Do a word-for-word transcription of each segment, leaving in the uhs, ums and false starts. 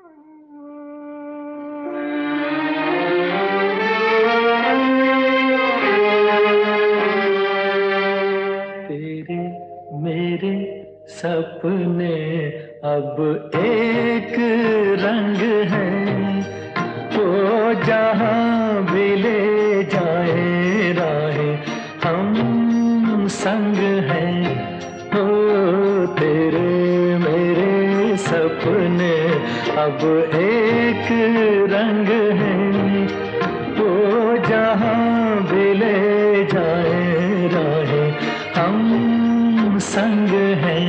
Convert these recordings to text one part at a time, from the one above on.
तेरे मेरे सपने अब एक रंग हैं, वो जहाँ भी ले जाए राहें हम संग हैं। ओ तेरे मेरे सपने अब एक रंग हैं, वो जहाँ भी ले जाए राहें हम संग हैं।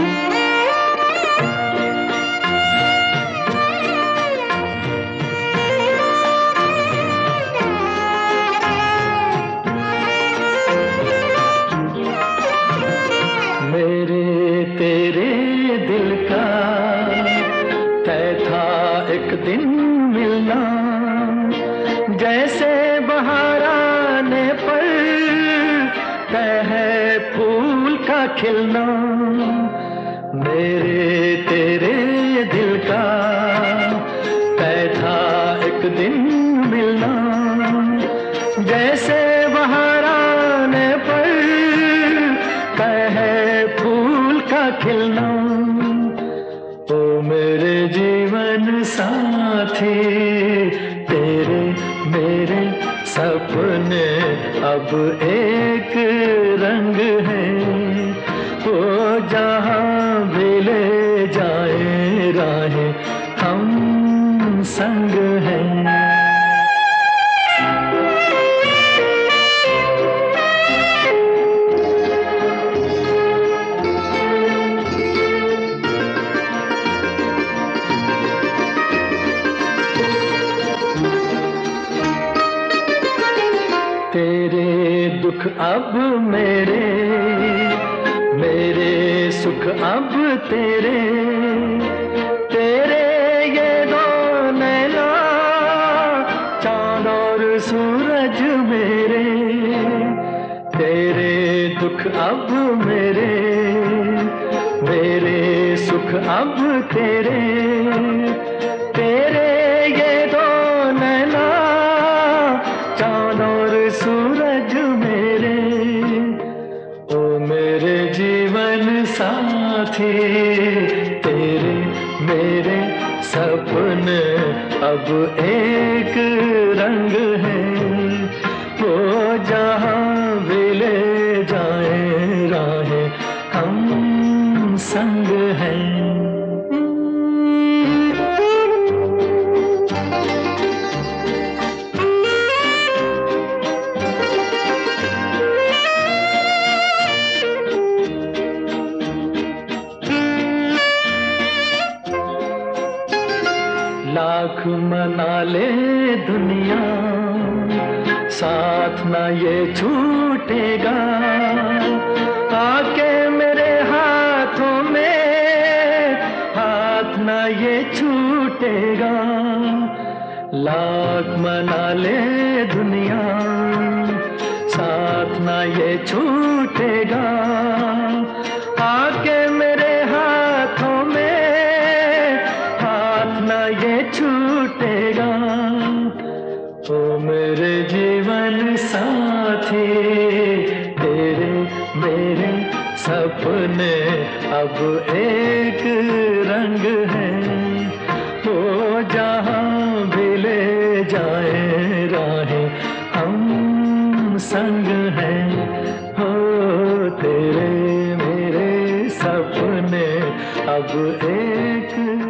मेरे तेरे दिल का तय था एक दिन मिलना, जैसे बहार आने पर तय है फूल का खिलना। मेरे तेरे दिल का तय था एक दिन मिलना, जैसे बहार आने पर तय है फूल का खिलना। ओ मेरे जीवन साथी, तेरे मेरे सपने अब एक रंग हैं, वो जहाँ भी ले जाए राहें हम संग हैं। तेरे दुख अब मेरे, मेरे सुख अब तेरे, तेरे ये दो नैना चाँद और सूरज मेरे। तेरे दुख अब मेरे, मेरे सुख अब तेरे, तेरे ये दो नैना चाँद और सूरज मेरे। ओ मेरे जीवन साथी, तेरे मेरे सपने अब एक रंग हैं, वो जहाँ भी ले जाए राहें हम संग हैं। लाख मना ले दुनिया, साथ ना ये छूटेगा। आके मेरे हाथों में हाथ ना ये छूटेगा। लाख मना ले दुनिया, साथ ना ये छूटेगा। आके मेरे हाथों में हाथ ना ये छूटेगा। ओ मेरे जीवन साथी, तेरे मेरे सपने अब एक रंग हैं, वो जहाँ भी ले जाए राहें हम संग हैं। हो तेरे मेरे सपने अब एक